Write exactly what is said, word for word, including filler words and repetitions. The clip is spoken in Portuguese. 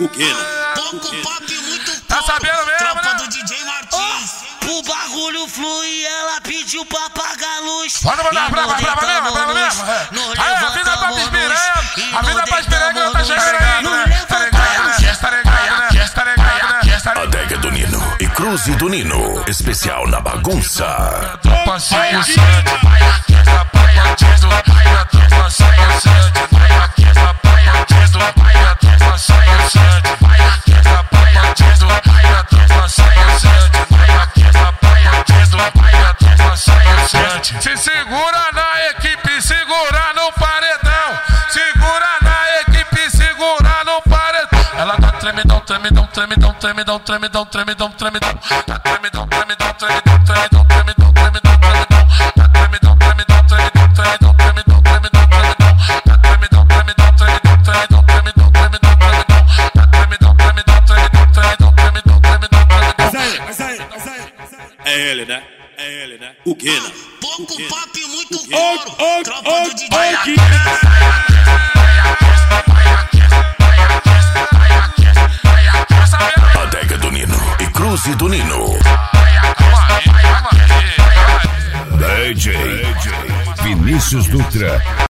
O que não? Pouco pop e muito couro. Tá sabendo mesmo, Tropa né? do D J Martins. O bagulho flui, ela pediu pra pagar a luz. Pode mandar, brava, brava mesmo, brava mesmo. Aí, a vida pra piranha, a vida pra piranha que não tá chegando aí, né? Tá ligado, né? Tá ligado, né? Tá ligado, né? Adega do Nino e Cruze do Nino, especial na bagunça. Tropa cinco sete, vai aqui essa praia, tiso, vai aqui essa saia sete, vai aqui essa praia, tiso, vai aqui essa saia sete, vai aqui essa praia, tiso, vai aqui essa saia sete, vai aqui essa praia, tiso, vai aqui essa saia sete. Se segura na equipe, segura no paredão, segura na equipe, segura no paredão. Ela tá tremidão, tremidão, tremidão, tremidão, tremidão, tremidão, tremidão, tá tremidão, tremidão, tremidão, tremidão, tremidão, tremidão, tremidão, tá tremidão, tremidão, tremidão, tremidão, tremidão, tremidão, tremidão, tá tremidão, tremidão, tremidão, tremidão, tremidão, tremidão, tremidão, tá tremidão, tremidão, tremidão, tremidão, tremidão, tremidão, tremidão. Mas aí, mas aí, mas aí. É ele, né? É ele, né? O que não? Pouco pop e muito quê? couro. Tropa do D J. Adega do Nino e Cruze do Nino. D J Vinícius Dutra.